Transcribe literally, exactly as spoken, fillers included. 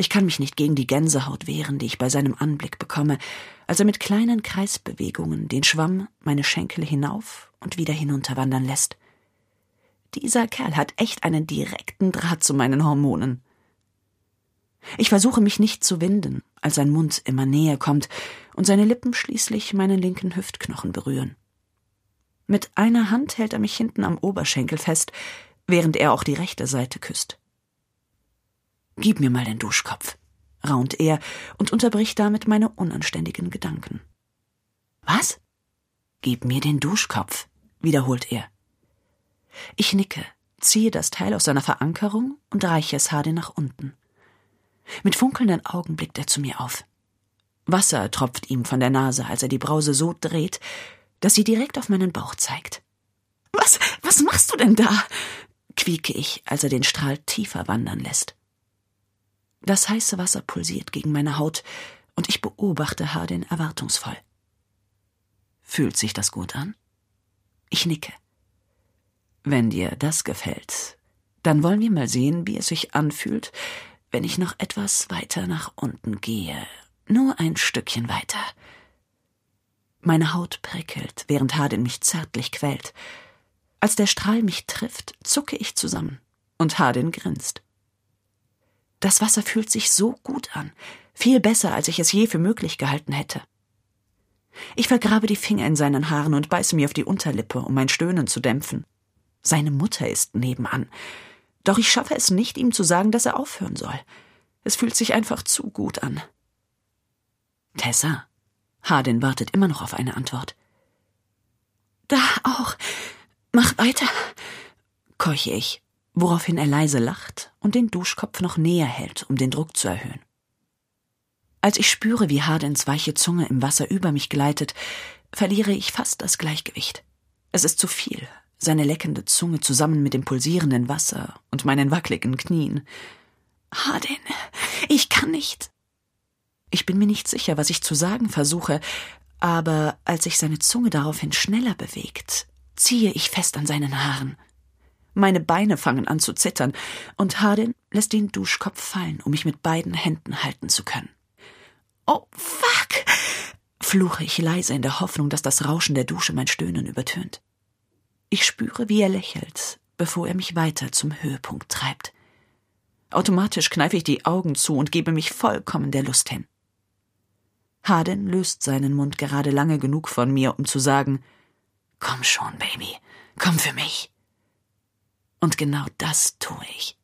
Ich kann mich nicht gegen die Gänsehaut wehren, die ich bei seinem Anblick bekomme, als er mit kleinen Kreisbewegungen den Schwamm meine Schenkel hinauf und wieder hinunterwandern lässt. Dieser Kerl hat echt einen direkten Draht zu meinen Hormonen. Ich versuche mich nicht zu winden, als sein Mund immer näher kommt und seine Lippen schließlich meinen linken Hüftknochen berühren. Mit einer Hand hält er mich hinten am Oberschenkel fest, während er auch die rechte Seite küsst. »Gib mir mal den Duschkopf«, raunt er und unterbricht damit meine unanständigen Gedanken. »Was?« »Gib mir den Duschkopf«, wiederholt er. Ich nicke, ziehe das Teil aus seiner Verankerung und reiche es Hardin nach unten. Mit funkelnden Augen blickt er zu mir auf. Wasser tropft ihm von der Nase, als er die Brause so dreht, dass sie direkt auf meinen Bauch zeigt. »Was, was machst du denn da?« quieke ich, als er den Strahl tiefer wandern lässt. Das heiße Wasser pulsiert gegen meine Haut und ich beobachte Hardin erwartungsvoll. »Fühlt sich das gut an?« Ich nicke. »Wenn dir das gefällt, dann wollen wir mal sehen, wie es sich anfühlt, wenn ich noch etwas weiter nach unten gehe. Nur ein Stückchen weiter.« Meine Haut prickelt, während Hardin mich zärtlich quält. Als der Strahl mich trifft, zucke ich zusammen und Hardin grinst. Das Wasser fühlt sich so gut an, viel besser, als ich es je für möglich gehalten hätte. Ich vergrabe die Finger in seinen Haaren und beiße mir auf die Unterlippe, um mein Stöhnen zu dämpfen. Seine Mutter ist nebenan. Doch ich schaffe es nicht, ihm zu sagen, dass er aufhören soll. Es fühlt sich einfach zu gut an. »Tessa?« Hardin wartet immer noch auf eine Antwort. »Da auch. Mach weiter«, keuche ich, woraufhin er leise lacht und den Duschkopf noch näher hält, um den Druck zu erhöhen. Als ich spüre, wie Hardins weiche Zunge im Wasser über mich gleitet, verliere ich fast das Gleichgewicht. Es ist zu viel, seine leckende Zunge zusammen mit dem pulsierenden Wasser und meinen wackeligen Knien. »Hardin, ich kann nicht.« Ich bin mir nicht sicher, was ich zu sagen versuche, aber als sich seine Zunge daraufhin schneller bewegt, ziehe ich fest an seinen Haaren. Meine Beine fangen an zu zittern und Hardin lässt den Duschkopf fallen, um mich mit beiden Händen halten zu können. »Oh, fuck«, fluche ich leise in der Hoffnung, dass das Rauschen der Dusche mein Stöhnen übertönt. Ich spüre, wie er lächelt, bevor er mich weiter zum Höhepunkt treibt. Automatisch kneife ich die Augen zu und gebe mich vollkommen der Lust hin. Hardin löst seinen Mund gerade lange genug von mir, um zu sagen, »Komm schon, Baby, komm für mich.« Und genau das tue ich.